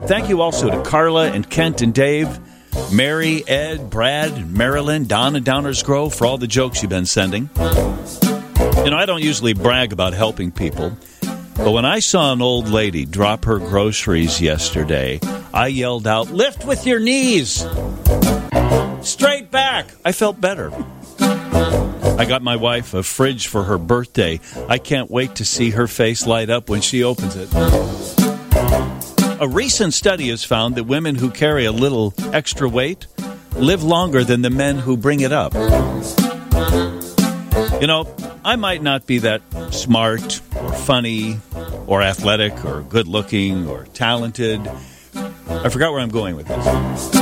Thank you also to Carla and Kent and Dave, Mary, Ed, Brad, Marilyn, Don and Downers Grove for all the jokes you've been sending. I don't usually brag about helping people, but when I saw an old lady drop her groceries yesterday, I yelled out, "Lift with your knees! Straight back!" I felt better. I got my wife a fridge for her birthday. I can't wait to see her face light up when she opens it. A recent study has found that women who carry a little extra weight live longer than the men who bring it up. I might not be that smart or funny or athletic or good-looking or talented. I forgot where I'm going with this.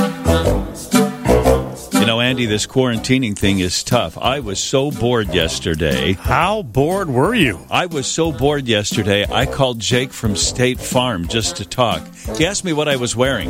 Andy, this quarantining thing is tough. I was so bored yesterday. How bored were you? I was so bored yesterday, I called Jake from State Farm just to talk. He asked me what I was wearing.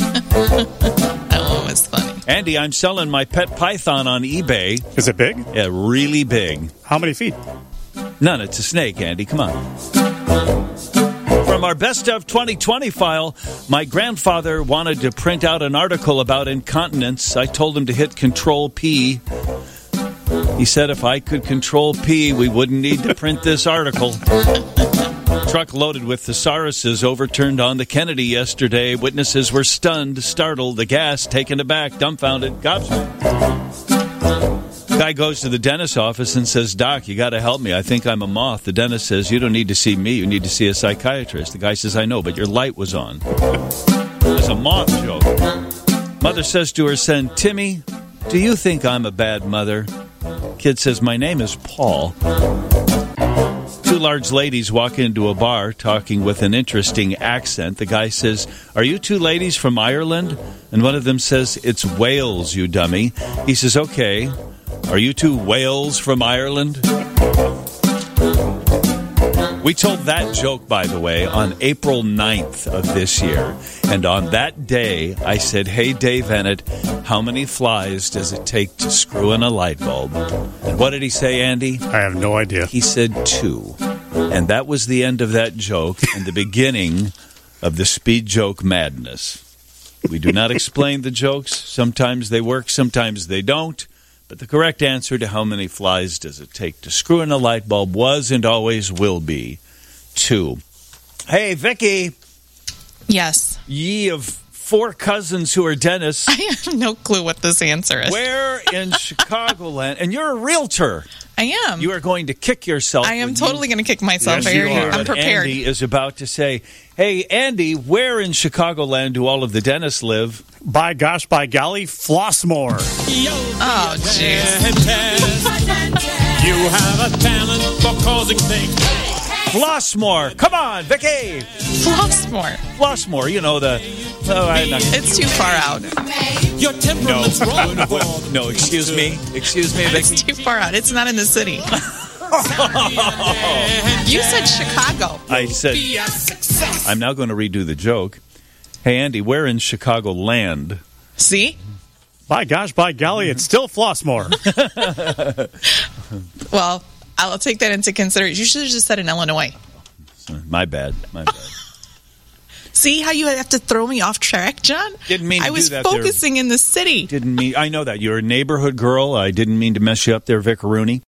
Oh, it's funny. Andy, I'm selling my pet python on eBay. Is it big? Yeah, really big. How many feet? None. It's a snake, Andy. Come on. From our Best of 2020 file, my grandfather wanted to print out an article about incontinence. I told him to hit Control-P. He said if I could Control-P, we wouldn't need to print this article. Truck loaded with thesauruses overturned on the Kennedy yesterday. Witnesses were stunned, startled, aghast, taken aback, dumbfounded, gobsmacked. Guy goes to the dentist's office and says, "Doc, you got to help me. I think I'm a moth." The dentist says, "You don't need to see me. You need to see a psychiatrist." The guy says, "I know, but your light was on." It's a moth joke. Mother says to her son, "Timmy, do you think I'm a bad mother?" Kid says, "My name is Paul." Two large ladies walk into a bar talking with an interesting accent. The guy says, "Are you two ladies from Ireland?" And one of them says, "It's Wales, you dummy." He says, "Okay. Are you two whales from Ireland?" We told that joke, by the way, on April 9th of this year. And on that day, I said, "Hey, Dave Ennett, how many flies does it take to screw in a light bulb?" And what did he say, Andy? I have no idea. He said 2. And that was the end of that joke and the beginning of the speed joke madness. We do not explain the jokes. Sometimes they work, sometimes they don't. But the correct answer to how many flies does it take to screw in a light bulb was and always will be 2. Hey, Vicky. Yes. Ye of 4 cousins who are dentists. I have no clue what this answer is. Where in Chicagoland? And you're a realtor. I am. You are going to kick yourself. I am totally going to kick myself. Yes, you are. I'm prepared. Andy is about to say, "Hey, Andy, where in Chicagoland do all of the dentists live?" By gosh, by golly, Flossmoor. Oh, jeez. You have a talent for causing things. Flossmoor. Come on, Vicky. Flossmoor. Flossmoor. It's too far out. Your temperament's wrong. No, excuse me, Vicky. It's too far out. It's not in the city. You said Chicago. I said, I'm now going to redo the joke. Hey, Andy, where in Chicagoland? See? By gosh, by golly, it's still Flossmoor. Well, I'll take that into consideration. You should have just said in Illinois. My bad. See how you have to throw me off track, John? Didn't mean to I was do that focusing in the city. I know that. You're a neighborhood girl. I didn't mean to mess you up there, Vic Rooney.